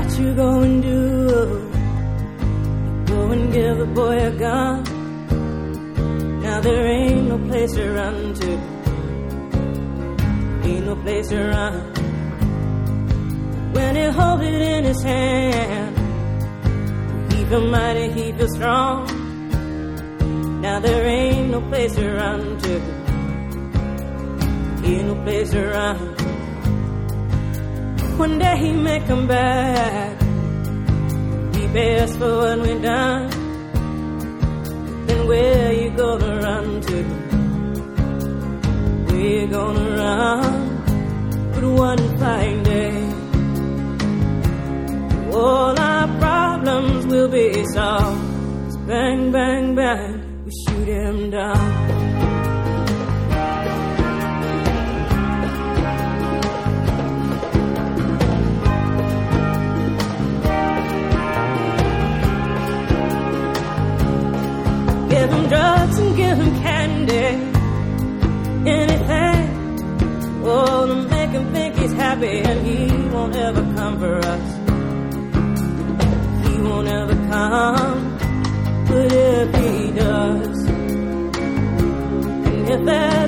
you go and do? Go and give the boy a gun. Now there ain't no place to run to. Ain't no place to run. When he holds it in his hand, he feel mighty, he feel strong. Now there ain't no place to run to. Ain't no place to run. One day he may come back. He pay us for what we done. Then where you gonna run to? Where you gonna run? But one fine day, all our problems will be solved. It's bang, bang, bang, we shoot him down. Give him drugs and give him candy, anything, oh, to make him think he's happy. And he won't ever come for us. He won't ever come. But if he does, and if there